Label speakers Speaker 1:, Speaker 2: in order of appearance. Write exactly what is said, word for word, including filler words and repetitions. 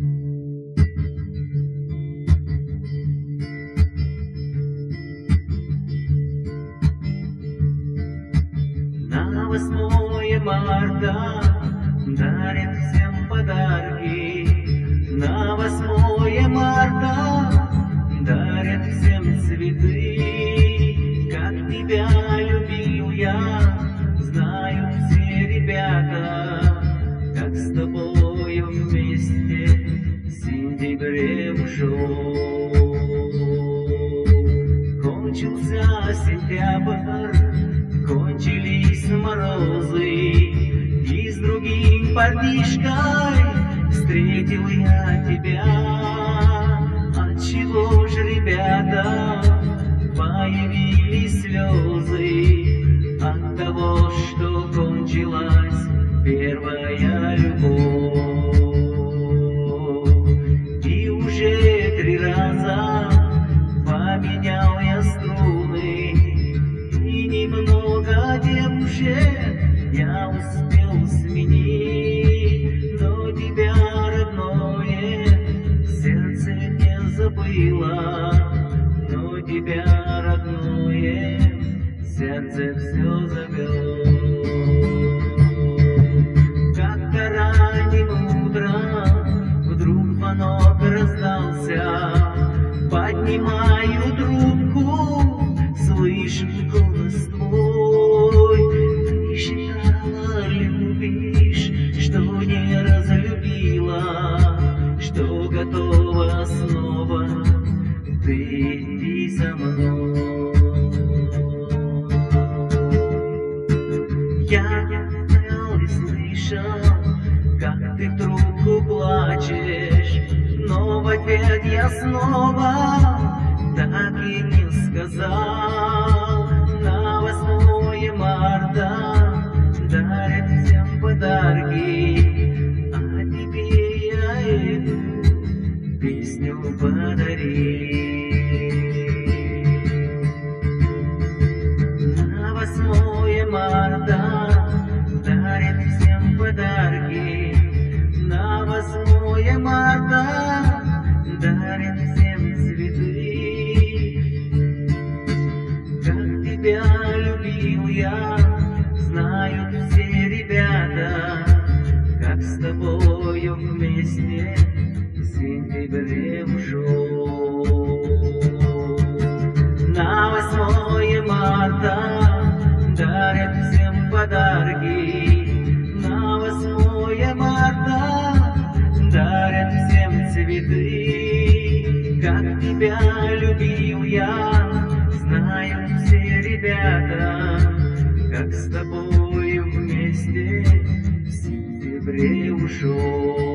Speaker 1: На восьмое марта дарят всем подарки. На восьмое марта дарят всем цветы. Как тебя любил я, знают все ребята. Как с тобою вместе в сентябре ушел. Кончился сентябрь, кончились морозы, и с другим парнишкой встретил я тебя. Отчего ж, ребята, появились слезы? От того, что кончилась первая любовь. И уже три раза поменял я струны, и немного девушек я успел сменить. Но тебя, родное, сердце не забыло. Но тебя, родное, сердце все зовет. Как-то ранним утром вдруг звонок раздался. Поднимаю трубку, слышу голос твой. Ты считала, любишь, что не разлюбила, что готова снова ты идти со мной. Я стоял и слышал, как ты в трубку плачешь, но в ответ я снова так и не сказал. На восьмое марта дарят всем подарки, а тебе я эту песню подарил. На восьмое марта дарят всем подарки. На восьмое марта дарят всем цветы. Как тебя любил я, знают все ребята. Как с тобою вместе в сентябре ушел. На восьмое марта дарят всем подарки. На восьмое марта дарят всем цветы. Как тебя любил я, знают все ребята. Как с тобою вместе в сентябре ушел.